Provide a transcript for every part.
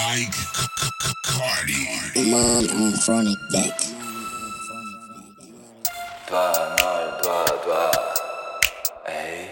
Mike Cardi. Money on chronic deck. 2022. Эй,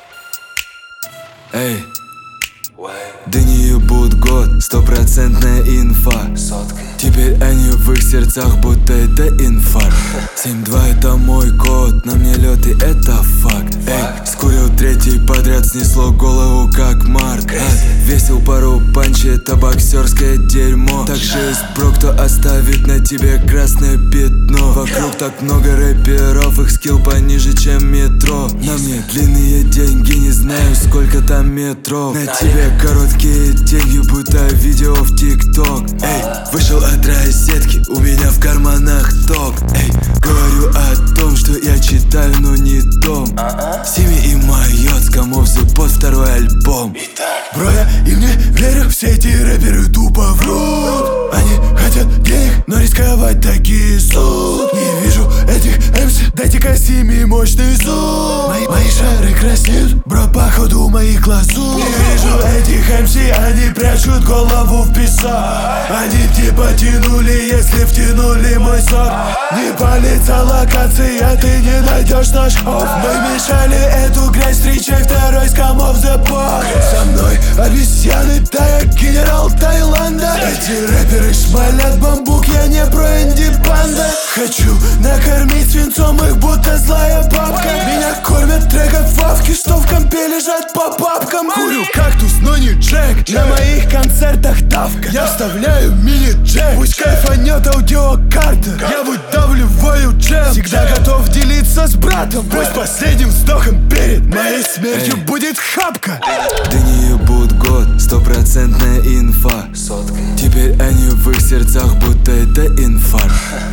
Эй, wey, да не ебут год, стопроцентная инфа. сотка. Теперь они в их сердцах, будто это инфаркт. 7-2 это мой код, на мне лед и это факт. Эй, скурил третий подряд, снесло голову как Марк. Весил пару панчи, это боксерское дерьмо. Так же есть бро, кто оставит на тебе красное пятно. Вокруг так много рэперов, их скилл пониже, чем метро. На мне длинные деньги, не знаю сколько там метров. На тебе короткие деньги, будто видео в ТикТок. Эй, вышел от розетки, у меня в карманах ток. Эй, говорю о том, что я читаю, но не том. Сими и Майот, Камовзы под второй альбом. Бро, я им не верю, все эти рэперы тупо врут. Они хотят денег, но рисковать такие суд. Не вижу этих МС, дайте-ка Сими мощный зум. Мои шары краснеют, бро, походу моих глазу. Не вижу этих МС, они прячут голову в песок. Они типа тянули, если втянули мой сок. Не палится локация, ты не найдешь наш хоп. Мы мешали эту грязь, встречай второй скамов the box. Со мной обезьяны, да я генерал Таиланда. Эти рэперы шмалят бамбук, я не про инди-банда. Хочу накормить свинцом их, будто злая бабка. Меня кормят треком фавки, что в компе лежат по папкам. Курю кактус, но не джек. На моих концертах давка. Я вставляю мини-джек. Пусть кайфанет аудиокарта. Я выдавливаю джем. Всегда готов делиться с братом. Пусть последним вздохом перед моей смертью будет хапка. Да не ебут год, стопроцентная инфа. Сотка. Теперь они в их сердцах, будто это инфаркт.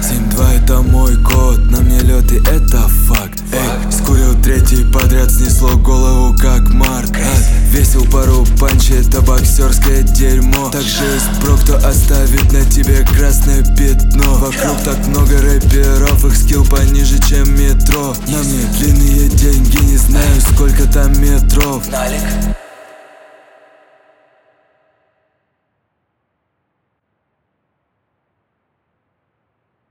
7-2 это мой код, на мне лед и это факт. Эй, скурил третий подряд, снесло голову как Марк. Весил пару панчи, это боксерское дерьмо. Так же есть бро, кто оставит на тебе красное пятно. Вокруг так много рэперов, их скилл пониже, чем метро. На мне длинные деньги, не знаю сколько там метров. Налик.